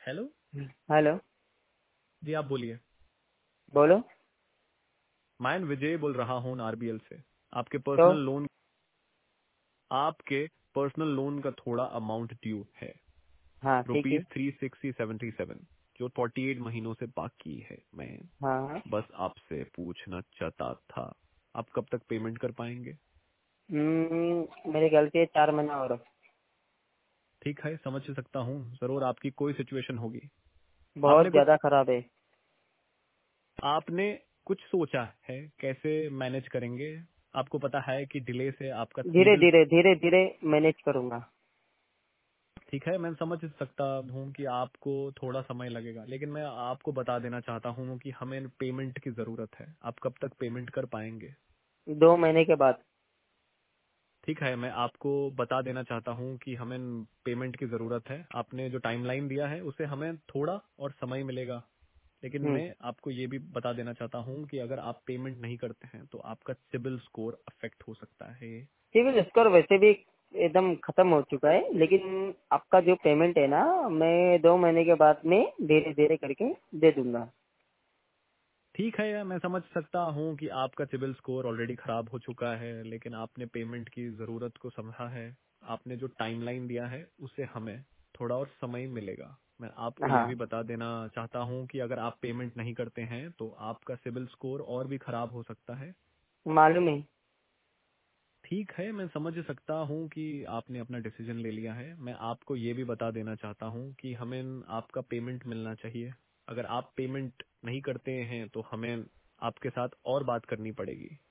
Hello. Hello. जी आप बोलिए। बोलो। मैं विजय बोल रहा हूँ आरबीएल से। आपके तो पर्सनल लोन आपके पर्सनल लोन का थोड़ा अमाउंट ड्यू है, हाँ ठीक है। ₹360.77, जो 48 महीनों से बाकी है। मैं हाँ हाँ। बस आपसे पूछना चाहता था, आप कब तक पेमेंट कर पाएंगे? मेरे ख्याल से 4 महीना और। ठीक है, समझ सकता हूँ, जरूर आपकी कोई सिचुएशन होगी। बहुत ज्यादा खराब है। आपने कुछ सोचा है कैसे मैनेज करेंगे? आपको पता है कि डिले से आपका धीरे सिबिल। धीरे धीरे धीरे मैनेज करूंगा। ठीक है, मैं समझ सकता हूँ कि आपको थोड़ा समय लगेगा, लेकिन मैं आपको बता देना चाहता हूँ कि हमें पेमेंट की जरूरत है। आप कब तक पेमेंट कर पाएंगे? 2 महीने के बाद। ठीक है, मैं आपको बता देना चाहता हूँ कि हमें पेमेंट की जरूरत है। आपने जो टाइमलाइन दिया है उसे हमें थोड़ा और समय मिलेगा, लेकिन हम्म। मैं आपको ये भी बता देना चाहता हूँ कि अगर आप पेमेंट नहीं करते हैं तो आपका सिबिल स्कोर अफेक्ट हो सकता है। सिविल स्कोर वैसे भी एकदम खत्म हो चुका है, लेकिन आपका जो पेमेंट है ना, मैं 2 महीने के बाद में धीरे धीरे करके दे दूंगा। ठीक है, मैं समझ सकता हूँ कि आपका सिबिल स्कोर ऑलरेडी खराब हो चुका है, लेकिन आपने पेमेंट की जरूरत को समझा है। आपने जो टाइमलाइन दिया है उसे हमें थोड़ा और समय मिलेगा। मैं आपको ये हाँ भी बता देना चाहता हूँ कि अगर आप पेमेंट नहीं करते हैं तो आपका सिबिल स्कोर और भी खराब हो सकता है। मालूम है। ठीक है, मैं समझ सकता हूँ कि आपने अपना डिसीजन ले लिया है। मैं आपको ये भी बता देना चाहता हूँ कि हमें आपका पेमेंट मिलना चाहिए। अगर आप पेमेंट नहीं करते हैं तो हमें आपके साथ और बात करनी पड़ेगी।